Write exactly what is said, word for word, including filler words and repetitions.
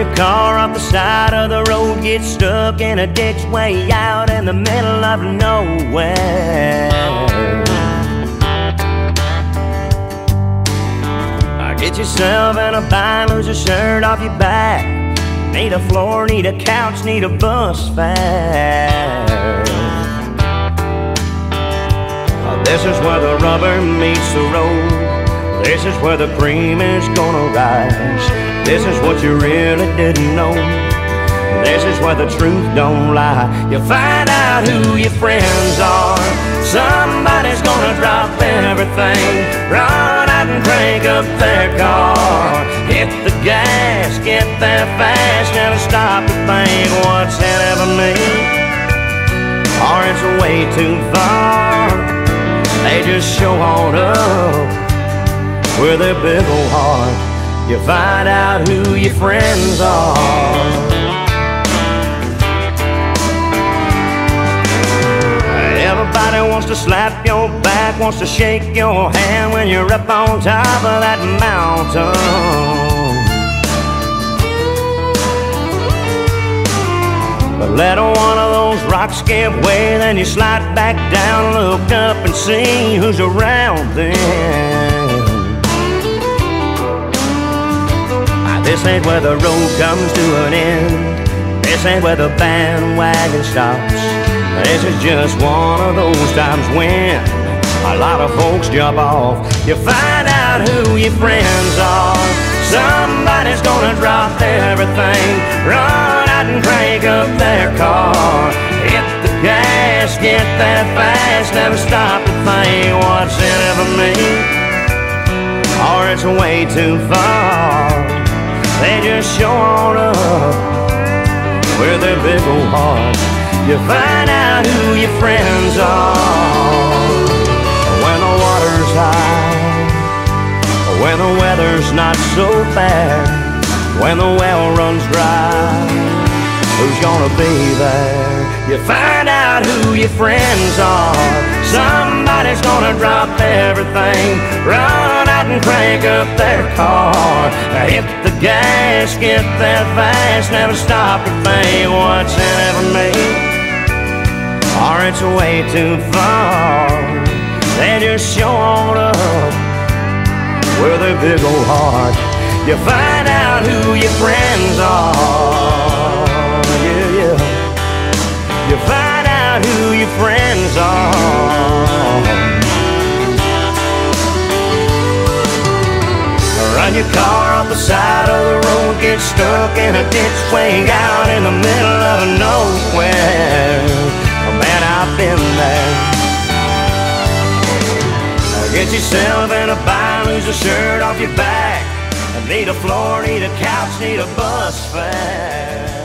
your car off the side of the road, get stuck in a ditch way out in the middle of nowhere. Get yourself in a bind, lose a shirt off your back. Need a floor, need a couch, need a bus fare. This is where the rubber meets the road. This is where the cream is gonna rise. This is what you really didn't know. This is where the truth don't lie. You find out who your friends are. Somebody's gonna drop everything, run out and crank up their car. Hit the gas, get there fast, never stop to think what's in it for me, or it's way too far. They just show on up with their big old heart. You find out who your friends are. Everybody wants to slap your back, wants to shake your hand when you're up on top of that mountain. But let one of those rocks give way, then you slide back down, look up and see who's around then. This ain't where the road comes to an end. This ain't where the bandwagon stops. This is just one of those times when a lot of folks jump off. You find out who your friends are. Somebody's gonna drop everything, run out and crank up their car. Hit the gas, get there fast, never stop to think what's in it for me, or it's way too far. They just show on up with their big old heart. You find out who your friends are when the water's high, when the weather's not so bad, when the well runs dry. Who's gonna be there? You find out who your friends are. Somebody's gonna drop everything, run out and crank up their car. Hit the gas, get there fast, never stop to think what's in it for me, or it's way too far. They just show on up with their big old heart. You find out who your friends are. Yeah, yeah. You find out who your friends are. Run your car off the side of the road, get stuck in a ditch way out in the middle of nowhere. Man, I've been there. Get yourself in a bind, lose a shirt off your back. Need a floor, need a couch, need a bus fare.